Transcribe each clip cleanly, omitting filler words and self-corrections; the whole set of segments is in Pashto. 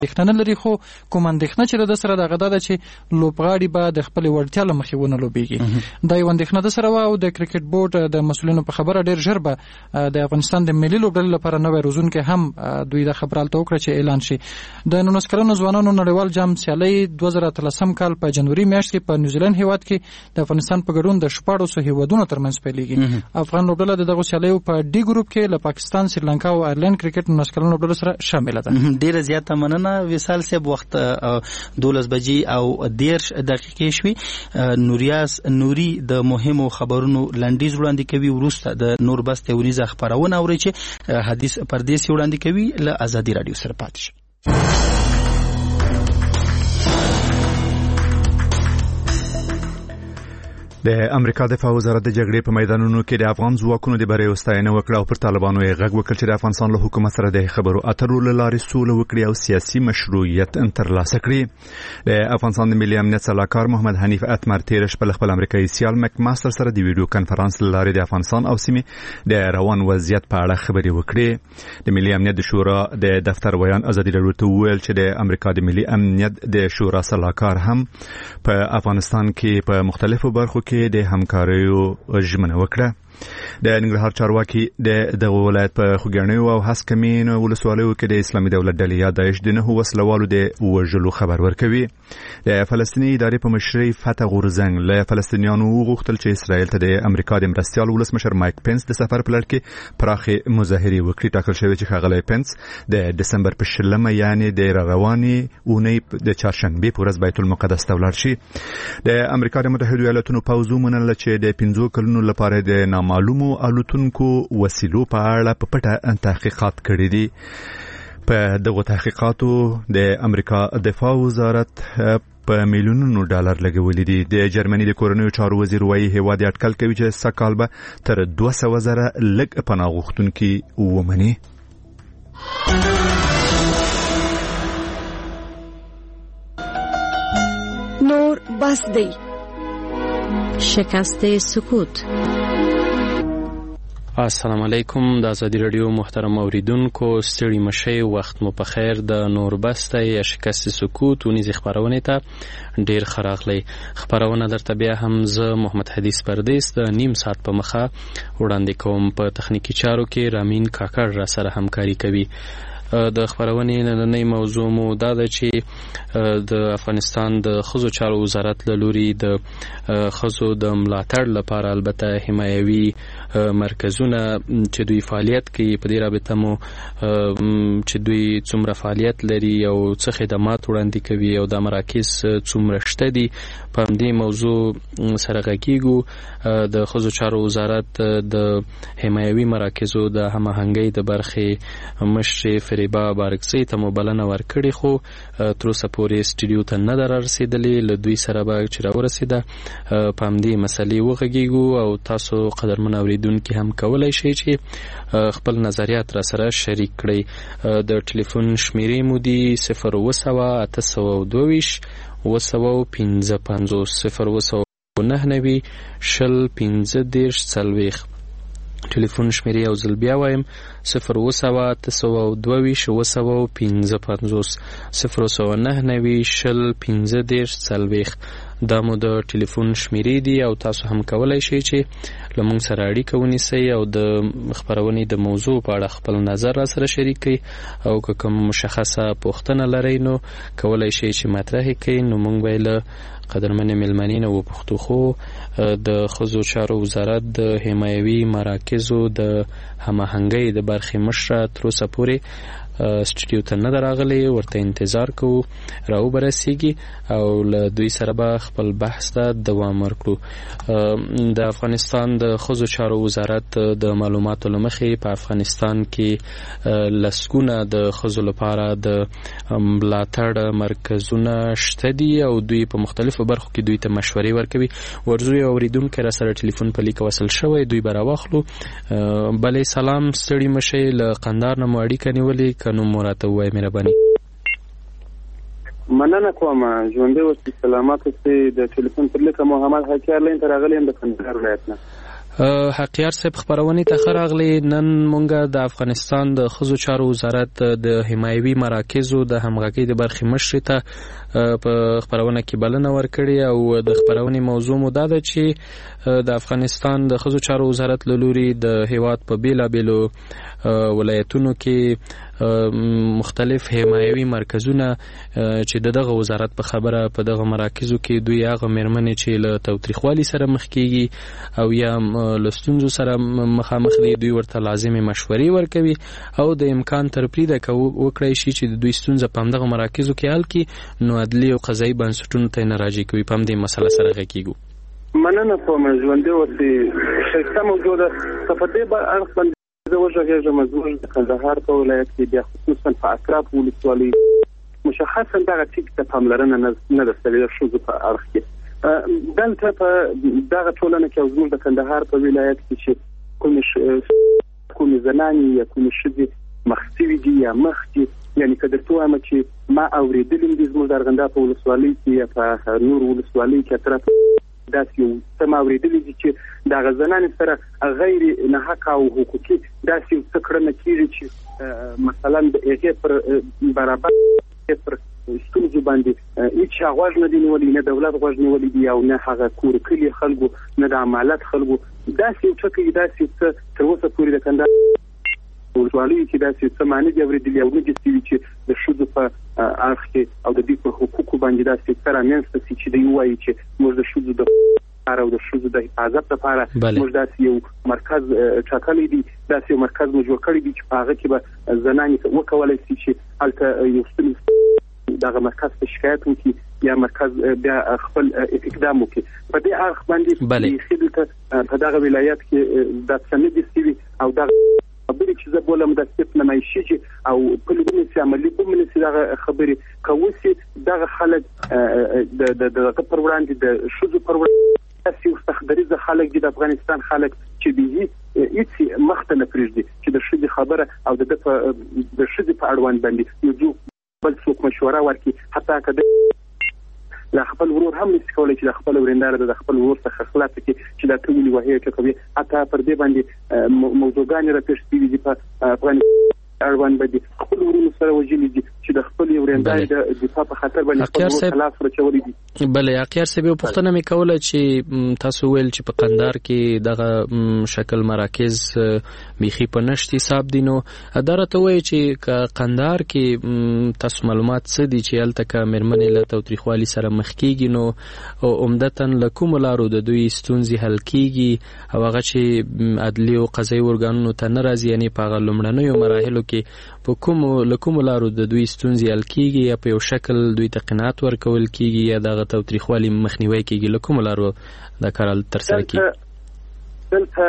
اندېښنه نه لري، خو کوم اندېښنه چې د سره دغه ده چې لوبغاړي به د خپل وړتیا له مخې ونه لوبېږي. دا یو اندېښنه د سره وه او د کرکټ بورډ د مسؤلینو په خبره ډېر ژر به د افغانستان د ملي لوبډلې لپاره نوی روزونکی هم دوی د خبره هلته وکړه چې اعلان شي. د 19 کلنو ځوانانو نړیوال جام سیالۍ 2013 کال په جنوري میاشت کې په نیوزیلند هیواد کې د افغانستان په ګډون د 14 هیوادونو ترمنځ پیلېږي. افغان لوبډله د دغو سیالیو په ډي ګروپ کې له پاکستان، سریلانکا او آیرلند کرکټ 19 کلنو لوبډلو سره شامله ده. ډیره زیاته مننه وصال صاحب. وخت 12 بجې او 13 دقیقې شوي. نوریاس نوري د مهمو خبرونو لنډیز وړاندې کوي، وروسته د نور بس توريزه خبرونه اوري چې حدیث پردیسي وړاندې کوي. له ازادي رادیو سره پاتې شئ. د امریکا دفاع وزارت د جګړې په میدانونو کې د افغان ځواکونو د بری ستاینه وکړه او پر طالبانو یې غږ وکړ چې د افغانستان له حکومت سره د خبرو اترو لارې سوله وکړي او سیاسي مشروعیت ترلاسه کړي. د افغانستان د ملي امنیت سلاکار محمد حنیف اتمر تیرش په خپل امریکایي سیال مک ماستر سره د ویډیو کانفرنس لارې د افغانستان او سیمې د روان وضعیت په اړه خبرې وکړې. د ملي امنیت شورا د دفتر ویان ازادي رادیو ته ویل چې د امریکا د ملي امنیت د شورا سلاکار هم په افغانستان کې په مختلفو برخو کې د همکاریو ژمنه وکړه. د ننګرهار چارواکي د ولایت په خوګیاڼیو او هسکمین ولسوالیو کې د اسلامي دولت ډلې یا داعش د 9 وسلوالو د وژلو خبر ورکوي. د فلسطیني ادارې په مشرۍ فتح غورزنګ له فلسطینیانو وغوښتل چې اسرائیل ته د امریکا د مرستیال ولسمشر مایک پنس د سفر په لړ کې پراخې مظاهرې وکړي. ټاکل شوی چې ښاغلی پنس د دسمبر په 20 یعنی د رواني اونۍ د چهارشنبه په ورځ بیت المقدس ته ولاړ شي. د امریکا د متحده ایالاتونو پوځ ومنل چې د 15 کلونو لپاره د معلومو الوتونکو وسیلو په اړه په پټه تحقیقات کړي دي. په دغه تحقیقاتو د امریکا دفاع وزارت په میلیونونو ډالر لګولې دي. د جرمني د کورنیو چارو وزیر وايي هیواد اټکل کوي چې سکهال به تر 200,000 لږ پناه غوښتونکي ومني. نور بس دی. شکست سکوت. السلام علیکم. د ازادي رادیو محترم اوریدونکو، ستړي مشئ، وخت مو په خیر. د نوربسته یا شکست سکوت ونیزي خبرونه ته ډیر خراغلی. خبرونه درته بیا هم زه محمد حدیث پردیس د نیم ساعت په مخه وړاندې کوم. په تخنیکی چارو کې رامین کاکړ را سره همکاري کوي. د خبرونې نننۍ موضوع مو دا ده چې د افغانستان د ښځو چارو وزارت له لوري د ښځو د ملاتړ لپاره البته حمایوي مرکزونه چې دوی فعالیت کوي، په دې رابطه مو چې دوی څومره فعالیت لري او څه خدمات وړاندې کوي او د مراکز څومره شته دي، په همدې موضوع سره غږیږو. د ښځو چارو وزارت د حمایوي مراکزو د هماهنګۍ د برخې مشرې فریبا بارکزی ته مبلنه ورکړي، خو تر اوسه پورې سټوډیو ته نه در رسیدلې. له دوی سره به چې راورسیده په همدې مسلې وغږیږو او تاسو قدرمن اوریدونکي هم کولی شئ چې خپل نظریات را سره شریک کړئ. د ټلیفون شمیرې مو دي 02822 955 029 015 40. ټلیفون شمیرې او ځل بیا وایم 02822 955 029 015 دا مو د ټلیفون شمیرې دي او تاسو هم کولای شئ چې له موږ سره اړیکه ونیسئ او د خبرونې د موضوع په اړه خپل نظر را سره شریک کړئ او که کوم مشخصه پوښتنه لرئ نو کولای شئ چې مطرح کړئ. نو موږ به له قدرمن ملمنې نه وپوښتو. خو د ښځو چارو وزارت د حمایوي مراکزو د هماهنګۍ د برخې مشره تر اوسه پورې سټوډیو ته نه راغلی، ورته انتظار کوو راوبرسیږي او له دوی سره به خپل بحث ته دوام ورکړو. د افغانستان د ښځو چارو وزارت د معلوماتو له مخې په افغانستان کې لسګونه د ښځو لپاره د ملاتړ مرکزونه شته دي او دوی په مختلفو برخو کې دوی ته مشورې ورکوي. ورزو یو اوریدونکی را سره ټلیفون په لیک وصل شوی، دوی به راواخلو. بلې سلام، ستړي مشئ، له قندهار نه مو اړیکه نیولې، که نوم مو راته ووایئ مهرباني. مننه کوم. ژوندی اوسئ، سلامت اوسئ. د ټلیفون پر لیک محمد حکیار لین ته راغلی یم د کندهار ولایت نه. حقیار صاحب خبرونه ته خراغلی. نن مونږه د افغانستان د ښځو چارو وزارت د حمایوي مراکزو د همغږۍ د برخې مشر ته په خبرونه کې بلنه ورکړې او د خبرونه موضوع مو دا ده چې د افغانستان د ښځو چارو وزارت له لوري د هیواد په بیلابیلو ولایتونو کې مختلف حمایوي مرکزونه چې دغه وزارت په خبره په دغه مراکزو کې دوی هغه مېرمنې چې له تاوتریخوالي سره مخ کیږي او یا لستونزو سره مخامخ دي، دوی ورته لازمي مشورې ورکوي او د امکان تر پریده وکړای شي چې د دوی ستونزه په همدغه مراکزو کې حل کړي، نو عدلي او قضایي بنسټونو ته نه راجع کوي. په همدې مسله سره غږیږو. مننه کوم. ژوندې اوسې شایسته موجوده صفته به اړخ باندې زه وژغېږم. زموږ د کندهار په ولایت کې بیا خصوصا په اطراف ولسوالۍ مشخصا دغه ټیک ته پاملرنه نه ده شوې د ښځو په اړخ کې. دلته په دغه ټولنه کې زموږ د کندهار په ولایت کې چې کومې زنانې یا کومې ښځې مخ شوي دي یا مخ دي، یعنی که درته وایم چې ما اورېدلي دي زموږ د ارغنداب په ولسوالۍ کې یا په نور ولسوالۍ کې اطراف داسې یو څه ما اورېدلي دي چې دغه زنانې سره غیر ناحقه او حقوقي داسې یو څه کړنه کېږي چې مثلا د هغې پر برابر پر ستونزو باندې هیڅ غوږ نه دی نیولی، نه دولت غوږ نیولی دی او نه هغه کور کلي خلکو، نه د عمالت خلکو. داسې یو څه کوي، داسې څه تر اوسه پورې د کندهار ولسوالۍ کې داسې څه معنی دي اورېدلي او نه دي شوي چې د ښځو په اړخ کې او د دوی په حقوقو باندې داسې څه رامنځته شي چې دوی ووایي چې موږ د ښځو د او د ښځو د حفاظت لپاره موږ داسې یو مرکز ټاکلی دی، داسې یو مرکز موږ جوړ کړی دی چې په هغه کې به زنانې وکولی شي چې هلته یو ستونزه دغه مرکز ته شکایت وکړي یا مرکز بیا خپل اقدام وکړي. په دې اړخ باندې دلته په دغه ولایت کې دا څه نه دي شوي او دغه خبرې چې زه بولم د سپت نمایشي او په لګونې سي عملي کومې سي دغه خبرې کوي دغه خلک د پر وړاندې د ښځو پر وړاندې تاسو مستخدریزه خلک د افغانستان خلک چې به هیڅ مختلف پرېږدي چې د ښځې خبره او د ښځې په اړوند باندې یو بل څوک مشوره ورکړي، حتی که لا خپل ورور هم نشي کولای چې د خپل ورندار د خپل ورور څخه خلاص کړي چې دا ټولي وهي کوي. حتی پر دې باندې موضوعګان راپېښ شوي دي په افغانستان اړوند باندې خپل ورونو سره وجلي دي چې د خپل ورندار د دفاع په خاطر باندې خپل خلاص ورچولي دي. بله اقیار صاحب یو پوښتنه مې کوله چې تاسو ویل چې په قندهار کې دغه شکل مراکز بیخي په نشت حساب دي، نو دا راته وایي چې قندهار کې تاسو معلومات څه دي چې هلته که مېرمنې له تاوتریخوالي سره مخ کېږي نو عمدتاً له کومو لارو د دوی ستونزې حل کېږي او هغه چې عدلي او قضایي ارګانونو ته نه راځي، یعنې په هغه لومړنیو مراحلو کې په کومو لارو د دوی ستونزې حل کېږي یا په یو شکل دوی ته قناعت ورکول کېږي یا دغه تاوتریخوالي مخنیوی کېږي، له کومو لارو دا کار ترسره کېږي؟ دلته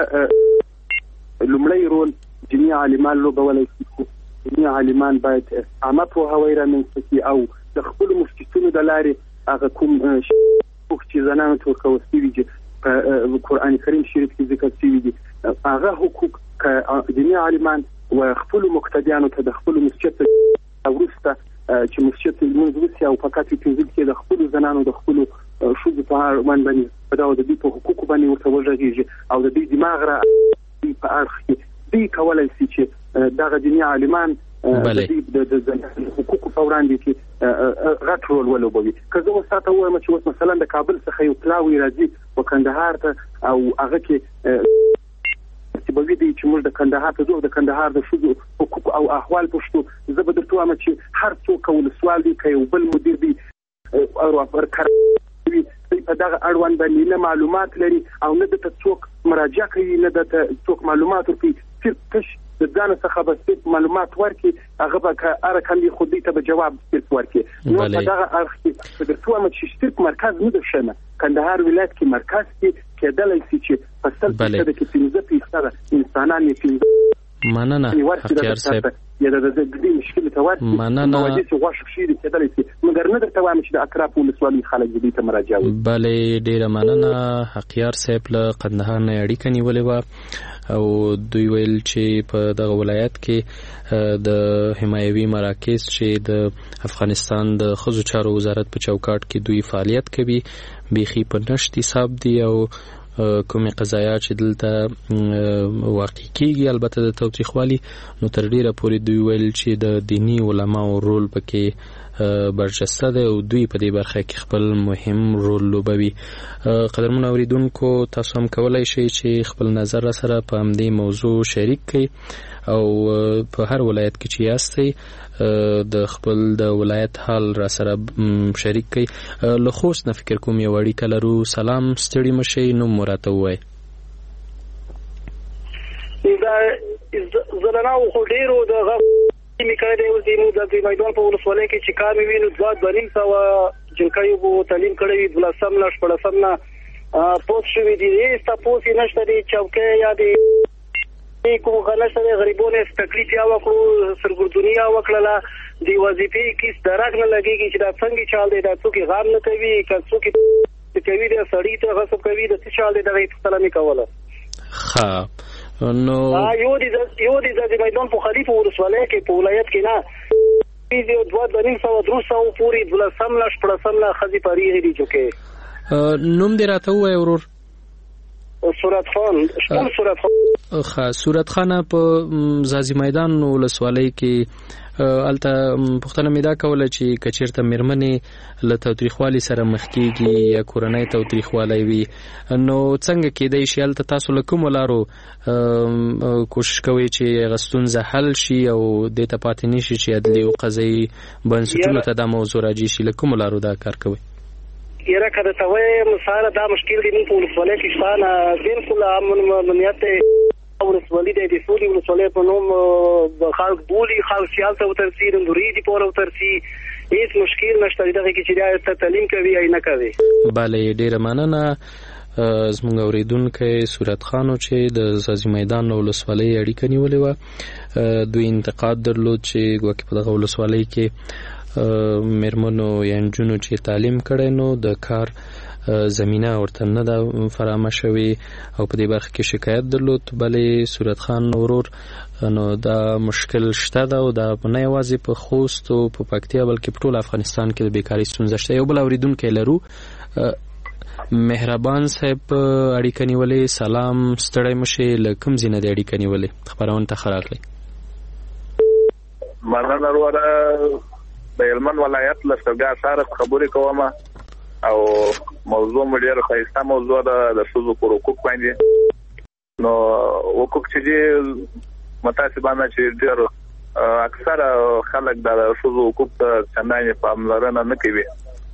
لومړی رول جميع عالمان لوبولی شي. جميع عالمان باید عامه پوهاوی رامنځته کړي او د خپلو مفتیتونو د لارې هغه کوم حقوق چې زنانو ته ورکول شوي دي په قرآن کریم شریف کې ذکر شوي دي، هغه حقوق که جميع عالمان و خپلو مقتدیانو ته د خپلو مسجد وروسته چې مسجد لمونځ وشي او په کاتې پنځل کې د خپلو زنانو د خپلو ښځو په اړوند باندې په دغه د دوی په حقوقو باندې ورته وږغېږي او د دوی دماغ را په اړخ کې دوی کولی شي چې دغه جميع عالمان د حقوقو په وړاندې کې غټ رول ولوبوي. که زه اوس تاته ووایم چې اوس مثلا د کابل څخه یو پلاوی راځي په کندهار ته او هغه کې چې به ویدي چې موږ د کندهار ته ځو د کندهار د ښځو حقوق او احوال پوښتو، زه به درته وایم چې هر څوک ولسوال دی که یو بل مدیر دی او په دغه اړوند باندې نه معلومات لري او نه د څوک مراجعه کوي، نه د څوک معلومات ورکوي، صرف تش د ځان څخه به صرف معلومات ورکړي، هغه به که هر کم خو دې ته به جواب صرف ورکړي. نو په دغه اړخ کې درته وایم چې صرف مرکز نه ده شنه کندهار ولایت کې مرکز کې کېدلی شي چې په 100% کې 15% انسانان یې مننه حقیار صاحب یا د دې مشکل ته ورته مننه چې غواړم شي کېدلی شي مګر نه درته وایم چې د اطراف ولسوالۍ خلک دې ته مراجعه وکړي. بله ډیره مننه حقیار صاحب له قندهار نه اړیکه نیولې وه او دوی ویل چې په دغه ولایت کې د حمایوي مراکز چې د افغانستان د ښځو چارو وزارت په چوکاټ کې دوی فعالیت کوي بیخي په نشت حساب دي او کومې قضایا چې دلته واقع کیږي. البته د تاوتریخوالي نو تر ډیره پورې دوی ویل چې د دینی علماو رول پکې برجسته ده او دوی په دې برخه کې خپل مهم رول لوبوي. قدرمن اوریدونکو تاسو هم کولای شئ چې خپل نظر سره په همدې موضوع شریک کړئ او په هر ولایت کې چې یاستئ د خپل د ولایت حال را سره شریک کړئ. له خوست نه فکر کوم یو اړیکه لرو. سلام، ستړي مشئ، نوم مراته ووایئ. دا زلنا خو ډیرو د میکاله او د میدان په ولسوالۍ کې چې کار ویني 2.5 جنکایو بو تعلیم کړی د لسم نه شپږم نه پوس شوې دي. ایستا پوس نشته دي چوکۍ یا دي کوم غلطه غریبونه تکلیف یا وکړو سرګردونی یا وکړه دی وظیفې کې درک نه لګيږي چې دا څنګه چال دی دا څوک غام نه کوي کڅو کې کوي د سړی ته غصب کوي د څه چال دی دا هیڅ سلامي کوله. ها نو یو دي د میدان په خلیفه ولسوالۍ کې په ولایت کې نه یو 2.5 پوری د لسم نه شپږم نه خزي پریږي دي چې نوم دې راته وای ورور. صورت خان صورت خان په زازی میدان ولسوالۍ کې الته پښتنه میدا کوله چې کچیرته مرمنې له تاوتریخوالي سره مخ کیږي یا کورنۍ تاوتریخوالی وي نو څنګه کېدای شي الته تاسو له کومو لارو کوشش کوئ چې غستونزه حل شي او دې ته پاتې نشي چې عدلي او قضایي بنسټونو ته دا موضوع راجع شي؟ له کومو لارو دا کار کوئ؟ یره کده ته وای مساره دا مشکل دی په ولسوالۍ کې شانه بالکل امنیت ولسوالۍ د سولې ولسوالۍ په نوم د خلک بولی خلک سیاست او ترسیر اندوري دی پور او ترسي هیڅ مشکل نشته دغه کې چې دا تعلیم کوي یا نه کوي. bale ډیره مننه زموږ اوریدونکو صورت خانو چې د زازی میدان ولسوالۍ اړیکه نیولې و. دوی انتقاد درلود چې ګوکې په دغه ولسوالۍ کې مرمنو یا نجونو چې تعلیم کړي نو د کار زمینه ورته نه ده فراهمه شوې او په دې برخه کې شکایت درلود. بلې صورت خان ورور نو دا مشکل شته ده او دا نه یوازې په خوست او په پکتیا بلکې په ټول افغانستان کې د بیکارۍ ستونزه شته. یو بل اوریدونکی لرو، مهربان صاحب اړیکه نیولې. سلام، ستړی مشئ، له کوم ځای نه د اړیکه نیولې؟ خبرونه ته ښه راغلی. مننه وروره، د هلمند ولایت له سرګا سره خبرې کوم او موضوع مې ډېره ښایسته موضوع ده د ښځو پر حقوق باندې. نو حقوق چې دي متاسفانه چې ډېر اکثره خلک د ښځو حقوق ته چندانې پاملرنه نه کوي.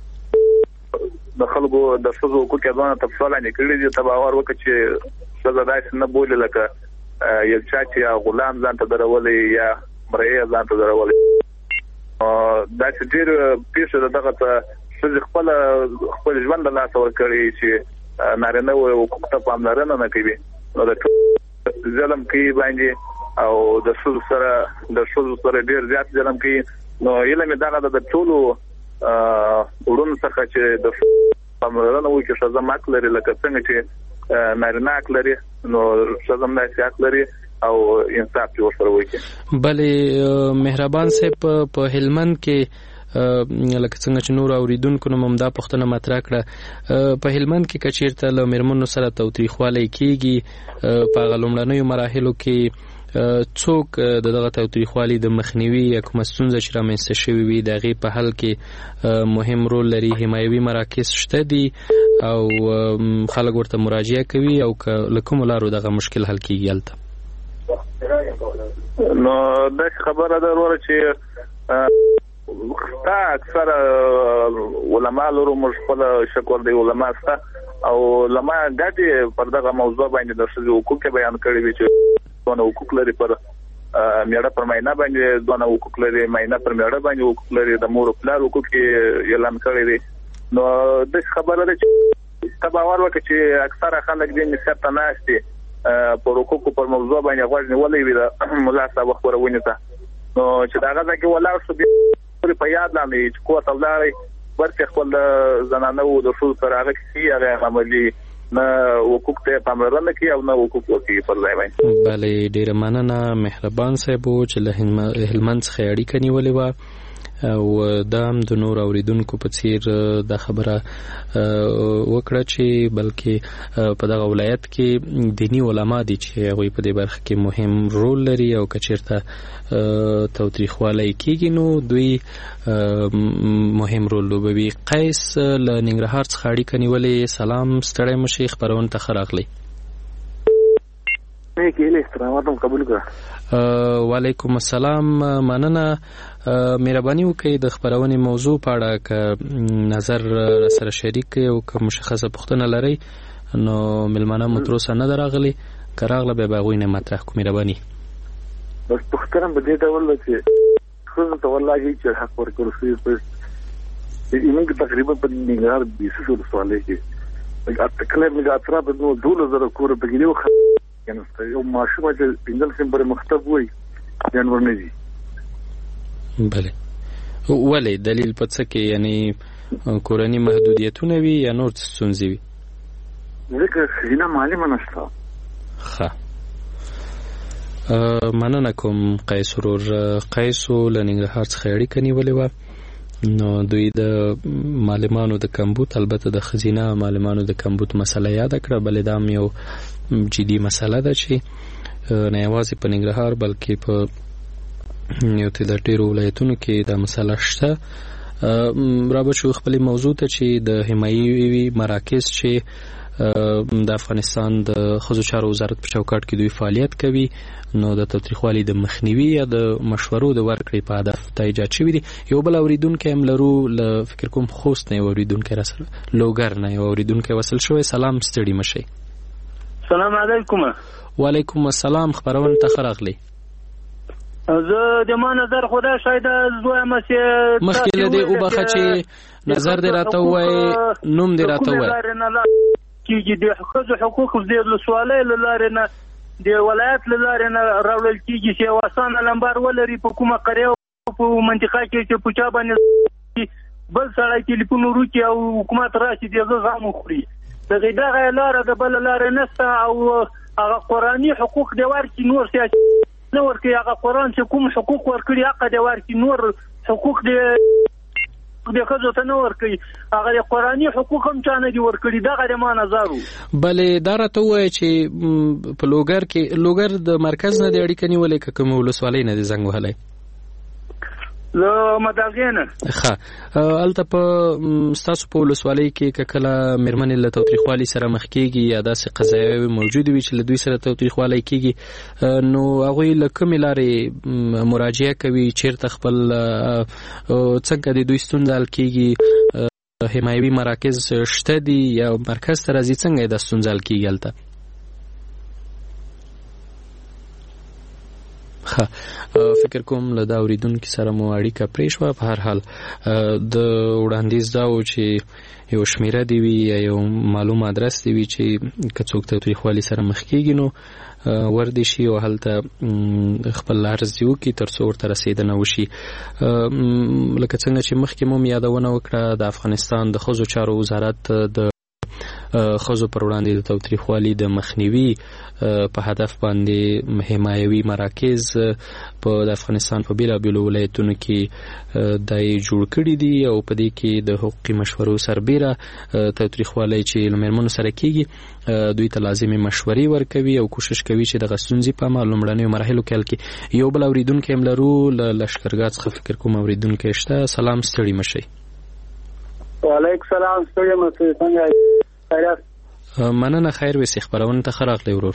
د خلکو د ښځو حقوق یې ځان ته څلانې کړي دي. ته باور وکړه چې ښځه داسې نه بولي لکه یو چا چې غلام ځان ته درولی یا مریی ځان ته درولی. دا چې ډېر پیښه ده دغه ته ښځې خپل ژوند له لاسه ورکړي چې نارینه حقوق ته پاملرنه نه کوي. نو د ظلم کوي باندې او د ښځو سره ډېر زیات ظلم کوي. نو علم یې دغه د ټولو وړونو څخه چې د پاملرنه وکړي ښځه حق لري لکه څنګه چې نارینه حق لري نو ښځه هم داسې حق لري او انصاف یې ورسره وکړي. بلې مهربان صاحب په هلمند کې لکه څنګه چې نور اوریدونکو نوم دا پوښتنه مطرح کړه، په هلمند کې کچیرته له میرمنو سره تاوتریخوالی کیږي په هغه لومړنیو مراحلو کې څوک دغه تاوتریخوالي د مخنیوي یا کومه ستونزه چې رامنځته شوې وي د هغې په حل کې مهم رول لري؟ حمایوي مراکز شته دي او خلک ورته مراجعه کوي او له کومو لارو دغه مشکل حل کیږي هلته؟ نو داسې خبره ده وروره چې تا اکثره علما لرو موږ خپل شکر دی علما سته او علما ګډې پر دغه موضوع باندې د ښځو حقوق بیان کړي وي چې دونه حقوق لري پر میړه پر ماینه باندې دونه حقوق لري، ماینه پر میړه باندې حقوق لري، د مور او پلار حقوق اعلان کړي دي. نو داسې خبره ده چې ته باور وکړه چې اکثره خلک دې نصیحت ته ناست دي پر حقوقو پر موضوع باندې غوږ نیولی وي د ملا صاحب خپرونې ته. نو چې د هغه ځای کې ولاړ شو بیا په یاد لاندې چې کور ته ولاړی ورته خپل د زنانه او د ښځو سره هغه کیسې هغه عملي نه حقوق ته پاملرنه کوي او نه حقوق ورکوي پر ځای باندې. بله ډېره مننه مهربان صاحب چې له هلمند څخه اړیکه نیولې وه. او دا هم د نور اوریدونکو په څیر د خبره وکړه چې بلکې په دغه ولایت کې دینی علما دي چې هغوی په دې برخه کې مهم رول لري او که چېرته تاوتریخوالی کېږي نو دوی مهم رول لوبوي. قیس له ننګرهار څخه اړیکه نیولې. سلام، ستړی مه شئ، خپرونې ته ښه راغلی. وعلیکم السلام، مننه. مهرباني وکړئ د خپرونې موضوع په اړه که نظر سره شریک کړئ او که مشخصه پوښتنه لرئ نو مېلمانه مو تر اوسه نه ده راغلي، که راغله بیا به هغوی نه مطرح کړو. مهرباني. بس پوښتنه په دې ډول ده چې ښځو ته والله چې حق ورکړل شوی موږ تقریبا په ننګرهار بیسو ولسوالۍ کې کله موږ اطراف نو 2000 کور په کې یو ماشوم چې پنځل سم پر مکتب وای جانور نه دي. بله، ولې دلیل په څه کې؟ یعنی کورنۍ محدودیتونه وي یا نور څه ستونزې وي؟ ځکه خزینه معلومه نشته. ښه، مننه کوم قیس ورور. قیسو له ننګرهار څخه اړیکه نیولې وه. نو دوی د معلمانو د کمبود، البته د خزینه معلمانو د کمبود مسله یاد کړه، بلې دا هم یو جدي مسله ده چې نه یوازې په ننګرهار بلکې په یو د ډېرو ولایتونو کې دا مسله شته. رابط شو خپلې موضوع ته چې د حمایوي مراکز چې د افغانستان د ښځو چارو وزارت په چوکاټ کې دوی فعالیت کوي، نو د تاوتریخوالي د مخنیوي یا د مشورو د ورکړې په هدف ته ایجاد شوي دي. یو بل اوریدونکی هم لرو، له فکر کوم خوست نه یو اوریدونکی راسره، لوګر نه یو اوریدونکی وصل شوی. سلام، ستړي مه شئ. سلام علیکم. وعلیکم السلام، خپرونې ته ښه راغلی. زه د ما نظر خدا شاید زویم چې مخکې له دې وبخه چې نظر دې راته ووایي، نوم دې راته ووایي. کېږي د ښځو حقوق د ولسوالۍ له لارې نه د ولایت له لارې نه راوړل کېږي چې یو اسانه نمبر ولري په کومه قریه په منطقه کې چې په چا باندې بل سړی تلیفون وکړي او حکومت راشي د هغه غم وخوري. دغه لاره د بله لارې نشته او هغه قرآني حقوق دې ورکړي، نور سیاسي نه ورکړي. هغه قرآن چې کوم حقوق ورکړي حق دې ورکړي، نور حقوق دې د ښځو ته نه ورکوي. هغه د قرآني حقوق هم چا نه دي ورکړي. دغه د ما نظر و. بلې دا راته ووایه چې په لوګر کې، لوګر د مرکز نه د اړیکه نیولې که کومې ولسوالۍ نه د زنګ وهلی؟ له مداغې نه. ښه، هلته په ستاسو په ولسوالۍ کې که کله مېرمنې له تاوتریخوالي سره مخ کېږي یا داسې قضایاوې موجودې وي چې له دوی سره تاوتریخوالی کېږي، نو هغوی له کومې لارې مراجعه کوي؟ چېرته خپل څنګه د دوی ستونزه حل کېږي؟ حمایوي مراکز شته دي یا مرکز ته راځي؟ څنګه دا ستونزه حل کېږي هلته؟ فکر کوم له دا اوریدونکي سره مو اړیکه پرې شوه. په هر حال د وړاندیز دا و چې یو شمیره دی وي یا یو معلوم ادرس دی وي چې که څوک تاوتریخوالي سره مخ کېږي نو وردی شي او هلته خپل عرض وکړي تر څو ورته رسېدنه وشي. لکه څنګه چې مخکې مو یادونه وکړه، د افغانستان د ښځو چارو وزارت د ښځو پر وړاندې د تاوتریخوالي د مخنیوي په هدف باندې حمایوي مراکز په د افغانستان په بیلابیلو ولایتونو کې دای جوړ کړي دي او په دې کې د حقوقي مشورو سربیره تاوتریخوالي چې له مېرمنو سره کېږي دوی ته لازمي مشورې ورکوي او کوشش کوي چې دغه ستونزې په لومړنیو مراحلو کې حل کړي. یو بل اوریدونکی هم لرو، له لښکرګاه څخه فکر کوم اوریدونکی شته. سلام، ستړي مه شئ. وعلیکم السلام، ستړي مه شئ. څنګه خیریت؟ مننه، خیر وسې. خپرونې ته ښه راغلی ورور.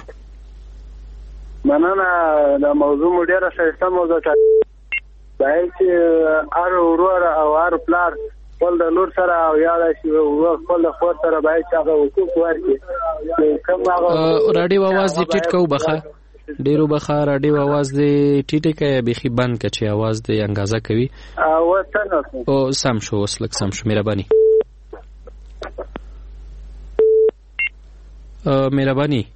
مننه، دا موضوع مو ډېره ښایسته موضوع ده چې هر ورور او هر پلار خپل د لور سره او یا خپل د خور سره باید چې هغه حقوق ورکړي. راډیو اواز دې ټیټ که وبخه، ډېرو بخه راډیو اواز دې ټیټې که یا بیخي بند که چې اواز دې انګازه کوي. او سم شو، اوس لږ سم شو. مهرباني مهرباني.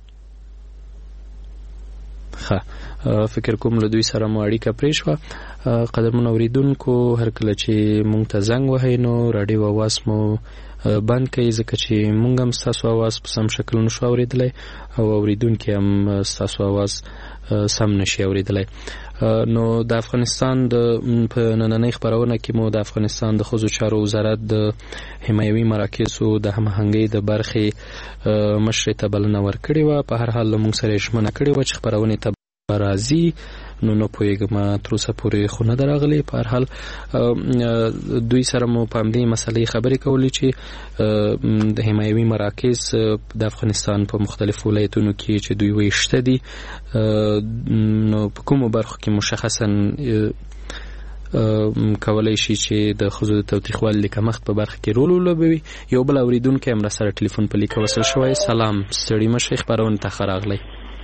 ښه، فکر کوم له دوی سره مو اړیکه پرې شوه. قدرمن اوریدونکو، هر کله چې مونږ ته زنګ وهئ نو راډیو اواز مو بند کړئ، ځکه چې مونږ هم ستاسو اواز په سم شکل نشو اورېدلی او اوریدونکي هم ستاسو اواز سم نشي اوریدلای. نو د افغانستان د په نننۍ خبرونه کې مو د افغانستان د ښځو چارو وزارت د حمایوي مراکزو د هماهنګۍ د برخې مشرې ته بلنه ورکړې وه. په هر حال موږ سره یې ژمنه کړې وه چې خپرونې ته راځي، نو نه پوهېږم تر اوسه پورې خو نه ده راغلې. په هر حال دوی سره مو په همدې مسلې خبرې کولې چې د حمایوي مراکز د افغانستان په مختلفو ولایتونو کې چې دوی ویشته دي، نو په کومو برخو کې مشخصا کولای شي چې د ښځو د تاوتریخوالي د کمښت په برخه کې رول ولوبوي. یو بل اورېدونکی هم راسره ټلیفون په لیکه وصل شوی. سلام، ستړي مه شئ، خپرونې ته ښه راغلی.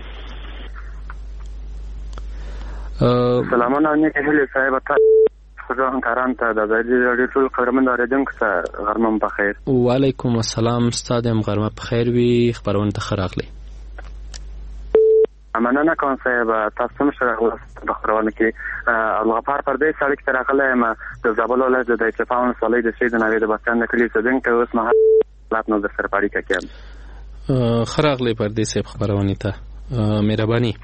سلامونه نیک هیلې صاحب ته خو همکاران ته د ازادي راډیو ټول خبرمند اورېدونکو ته غرمه په خیر. وعلیکم السلام، ستاسو هم غرمه په خیر وي، خبرونه ته ښه راغلی. مننه کوم صاحب، تاسو هم سره د خبرونه کې الغفار پردې سړک ته راغلی یم د زابل ولایت د چپاون ولسوالۍ د سید نوید د بستان د کلي اوسېدونکی اوس مهال حالات نو در سره په اړیکه کې یم. ښه راغلی پردې صاحب خبرونې ته، مهرباني.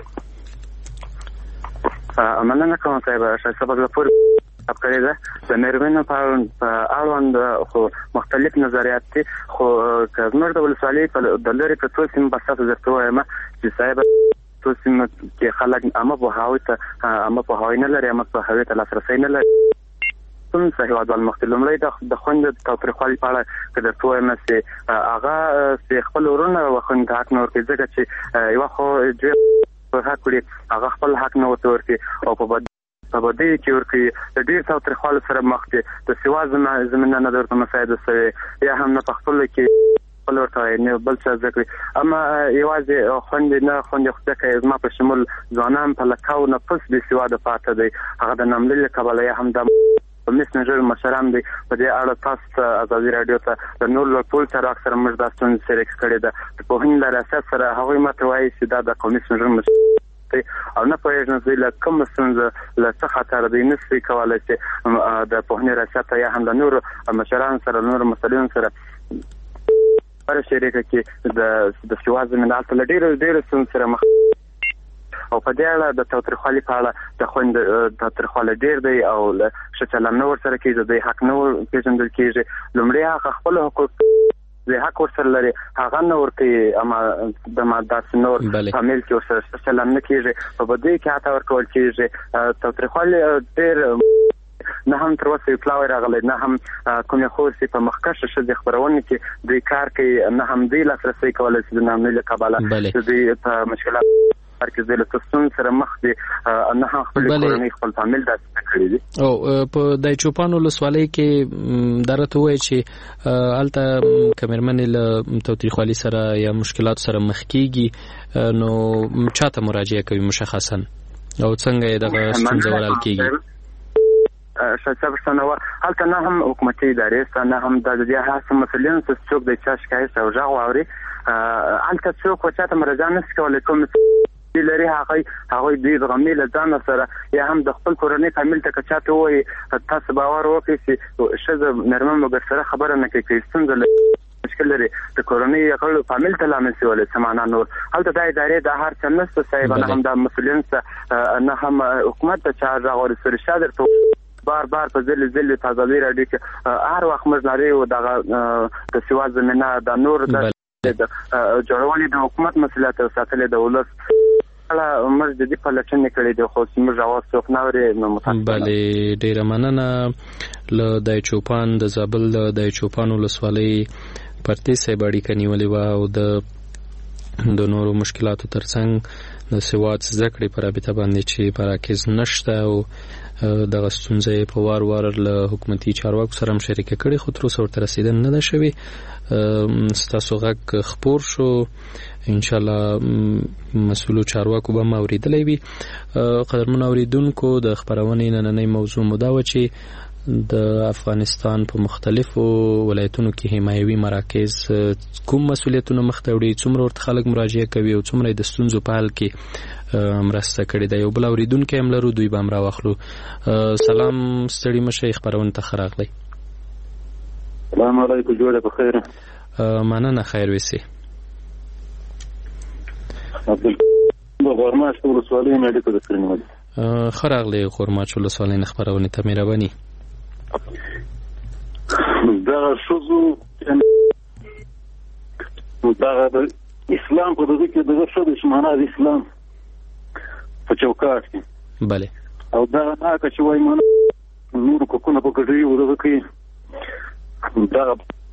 مننه کوم صاحب، ښایسته په پور کړی ده د مېرمنو په اړوند خو مختلف نظریات دي، خو که زموږ د ولسوالۍ په د لرې پرتو سیمو په اساس درته وایم چې صاحب ټول سیمو کې خلک عامه پوهاوی نه لري، عامه پوهاوي ته لاسرسی نه لري. کوم صحیح وضع مخکې لومړی د خویندو د تاوتریخوالي په اړه که درته وایم چې هغه خپل ورونه او خویندو حق نه ورکوي، ځکه چې یوه خو حق وړي هغه خپل حق نه ورته ورکوي او په بدۍ کې ورکوي. د ډېر تاوتریخوالي سره مخ دي، د سوا زمینه نه درته مساعده شوې، یا هم نه په خپلو کې خپل ورته وایي نه بل څه زده کړي. اما یوازې خویندې نه خویندې خو ځکه زما په شمول ځوانان په لکاو نفس بې سواده پاته دی، هغه د ناملي له کبله یا هم د مسنجر مشران دی. په دې اړه تاسو ازادي راډیو ته د نور ټول چارواک سره موږ دا ستونزه شریک کړې ده. د پوهنې له ریاست سره هغوی ماته وایي چې دا د قومي مسنجر او نه پوهېږم چې له کوم ستونزه له څه خطر دی نشي کولی چې د پوهنې ریاست یا هم د نورو مشرانو سره نورو مسؤلینو سره سره شریکه کې د سوا زمینه هلته له ډېرو ستونزو سره مخ او په دې اړه د تاوتریخوالي په اړه د خویندو تاوتریخوالی ډېر دی او ښه چلند نه ورسره کېږي، د حق نه پېژندل کېږي. لومړی هغه خپل حقوق د حق ورسره لري هغه نه ورکوي، اما د داسې نور فامیل کې ورسره ښه چلند نه کېږي، په بدۍ کې حتی ورکول کېږي. تاوتریخوالي ډېر نه هم تر اوسه اطلاع راغلی، نه هم کومې خورسي په مخکښه ښځې خپرونې کې دوی کار کوي، نه هم دوی لاسرسی کولی شي د نامنۍ له کبله دوی په مشکلات کې د لستون سره مخ دي، نه هم خپل کورنۍ خپل فامیل داسې کړی دي. او په د چوپان ولسوالۍ کې درته وایي چې هلته که مېرمنې له تاوتریخوالي سره یا مشکلاتو سره مخ کېږي نو چاته مراجعه کوي مشخصا او څنګه یې دغه ستونزه وړل کېږي؟ ښایسته پوښتنه وه. هلته نه هم حکومتي ادارې شته، نه هم د دې هڅو مسؤلین چې څوک د چا شکایت او غږ واوري. هلته څوک چاته مراجعه نشي کولی، کوم لري هغوی دوی زغمي له ځان سره یا هم د خپل کورنۍ فامیل ته که چاته ووایي تاسو باور وکړئ چې ښځه مېرمن مګر سره خبره نه کوي، که ستونزه مشکل لري د کورنۍ غړو فامیل ته لامل شولی څه معنا نور. هلته دا ادارې دا هر څه نشته صاحب، نه هم دا مسؤلین شته، نه هم حکومت ته چا غږ واوري. رشا درته بار په ځلې په ازادي راډیو کې هر وخت موږ نارې و دغه د سوا زمینه د نور د جوړولې د حکومت مسؤلیت او ساتلې د ولس موږ د دې په لټون کړی دی، خو موږ اواز څوک نه اوري. نو بله ډیره مننه. له د چوپان د زابل د چوپان ولسوالۍ پرتې صاحب اړیکه نیولې وه او د نورو مشکلاتو ترڅنګ د سواد زده کړې په رابطه باندې چې مراکز نشته او دغه ستونزه په وار له حکومتي چارواکو سره هم شریکه کړې، خو تر اوسه ورته رسېدن نه ده شوې. ستاسو غږ خپور شو، انشاءالله مسؤلو چارواکو به هم اورېدلی وي. قدرمنو اورېدونکو، د خپرونې نننۍ موضوع مو دا وه چې د افغانستان په مختلفو ولایتونو کې حمایوي مراکز کوم مسؤلیتونه مخ ته وړي، څومره ورته خلک مراجعه کوي او څومره د ستونزو په حل کې مرسته کړې ده. یو بل اورېدونکی هم لرو، دوی به هم راواخلو. سلام، ستړي مه شئ، خپرونې ته ښه راغلی. سلام علیکم، جوړه په خیر. مننه، خیر ویسي. له غورماش ولسوالۍ مېډیکل د کړنی خراغلی غورماش ولسوالۍ نه خبرونه ته مهرباني دا شوزو دا اسلام په دغه کې دغه څه د معنا د اسلام په چوکاټ کې bale او دا نه چې وای معنا نور کوونه په کډي و دغه کې دا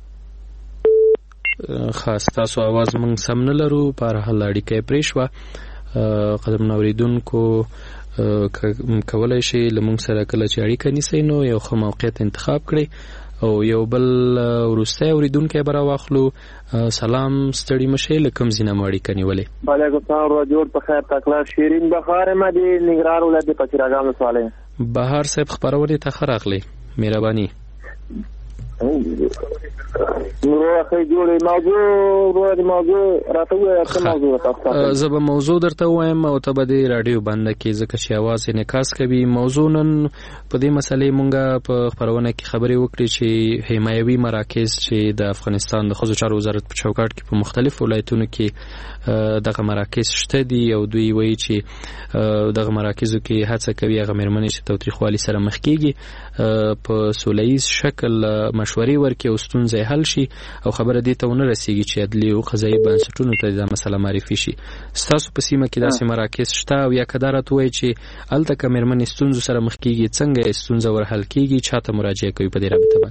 خاص تاسو आवाज مونږ سم نه لرو په هر حال اړیکه پریښوا قدم نوریدونکو کولای شي لمونږ سره کله چې اړیکه نیسئ نو یو ښه موقعیت انتخاب کړئ او یو بل وروستی اوریدونکی به راواخلو سلام ستړي مشئ له کوم ځای نه مو اړیکه نیولې وعلیکم السلام جوړ په خیر تکلا شیرین بخار ما دی نګران ولادت پچراګام سواله بهار صاحب خبرونه ته خراغلی مهرباني نو اخی جوړې موضوع راته وایي څه موضوع راته زه به موضوع درته وایم او ته به د رادیو بند کې ځکه چې आवाज انعکاس کوي موضوع نن په دې مسلې مونږه په خبرونه کې خبرې وکړې چې حمایوي مراکز چې د افغانستان د ښځو چارو وزارت په چوکاټ کې په مختلفو ولایتونو کې دغه مراکز شته دي او دوی وایي چې دغه مراکزو کې هڅه کوي هغه مېرمنې چې تاوتریخوالي سره مخ کېږي په سوله ییز شکل مشورې ورکړي او ستونزې حل شي او خبره دې ته ونه رسیږي چې عدلي او قضایي بنسټونو ته دا مسله معرفي شي ستاسو په سیمه کې داسې مراکز شته او یا کدارت وایي چې هلته که مېرمنې ستونزو سره مخ کېږي څنګه یې ستونزه ورحل کېږي چا ته مراجعه کوي په دې رابطه باندې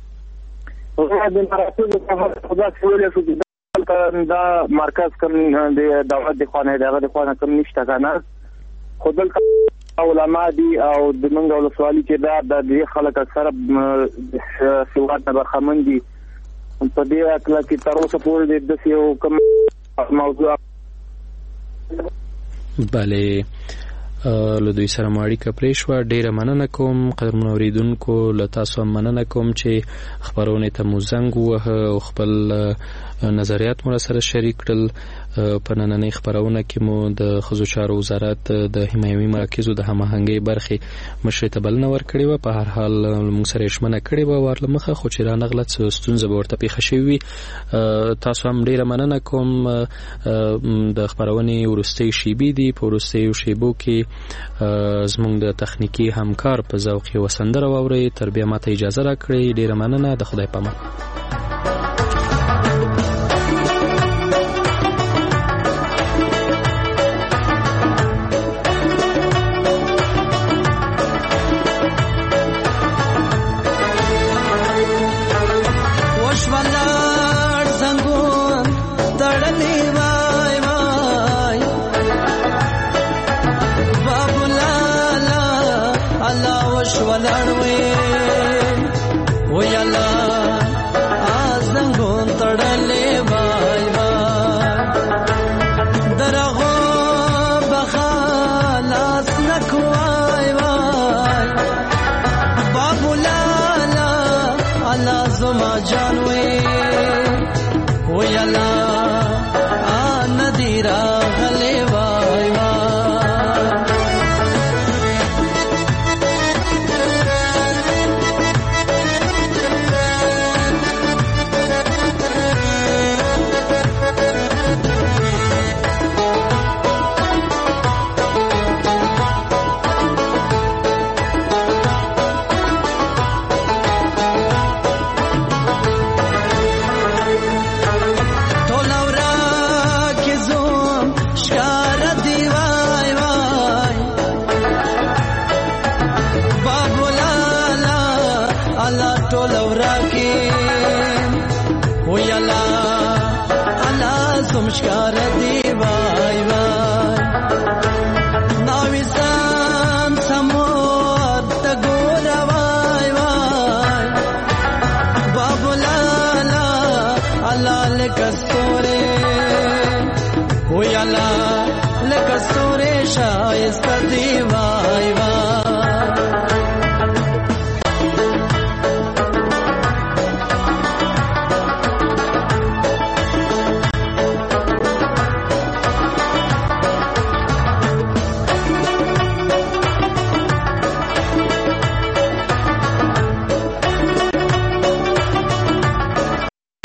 دا مرکز کوم د دولت د خانه دغه د خانه کوم نشته کنه خودل علماء دي او د منګ ولسوالۍ کې دا د خلک اکثره سواد نه برخمن دي په دې اطلاع کې تر اوسه پورې د یو کوم موضوع bale له دوی سره اړیکه پریښوا ډیره مننه کوم قدرمن اوریدونکو له تاسو مننه کوم چې خبرونه ته مو زنګ ووهه او خپل نظریات مو سره شریک کړل په نننۍ خبرونه کې مو د ښځو چارو وزارت د حمایوي مراکزو د هماهنګۍ برخې مشرۍ ته بلنه ورکړې وه په هر حال موږ سره یې ژمنه کړې وه ورله مخه خو چې رانغله څه ستونزه به ورته پېښه شوې وي تاسو هم ډیره مننه کوم د خبرونې وروستۍ شیبې دي په وروستیو شیبو کې زموږ د تخنیکي همکار په ذوق یې یوه سندره واورئ تر بیا ماته اجازه راکړئ ډیره مننه د خدای په امان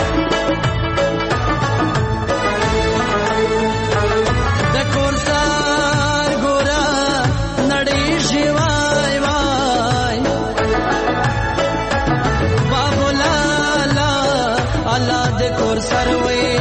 د کور سروي